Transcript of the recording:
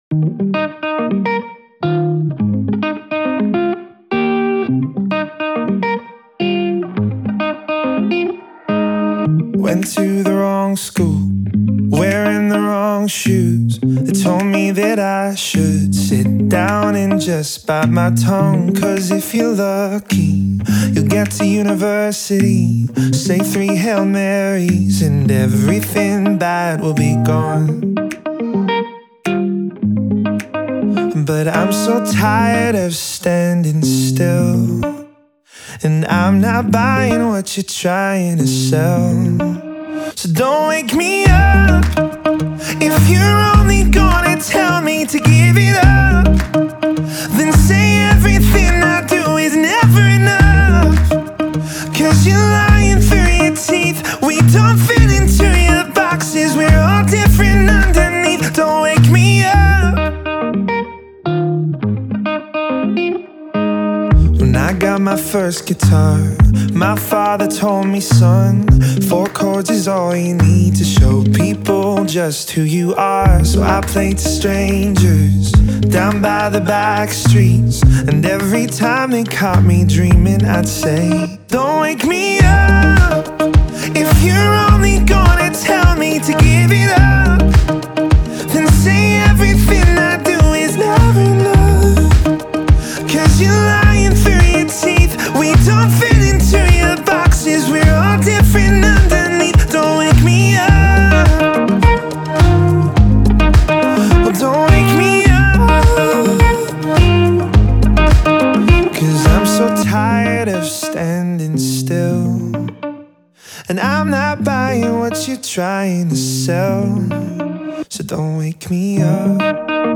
Went to the wrong school, wearing the wrong shoes. They told me that I should sit down and just bite my tongue. 'Cause if you're lucky, you'll get to university, say 3 Hail Marys, and everything bad will be gone. But I'm so tired of standing still, and I'm not buying what you're trying to sell. So don't wake me up if you're only gonna tell me to give it up. Then say everything I do is never enough. 'Cause you're lying through your teeth. We don't fit into your boxes, we're all different underneath. Don't wake me up. When I got my first guitar, my father told me, son, 4 chords is all you need to show people just who you are. So I played to strangers down by the back streets, and every time they caught me dreaming, I'd say, don't wake me up if you're only gonna tell me to give it up. Then say everything I do is never enough. 'Cause you're lying through your teeth. We don't fit into your boxes, we're all different underneath. Don't wake me up. Well, don't wake me up. 'Cause I'm so tired of standing still, and I'm not buying what you're trying to sell. So don't wake me up.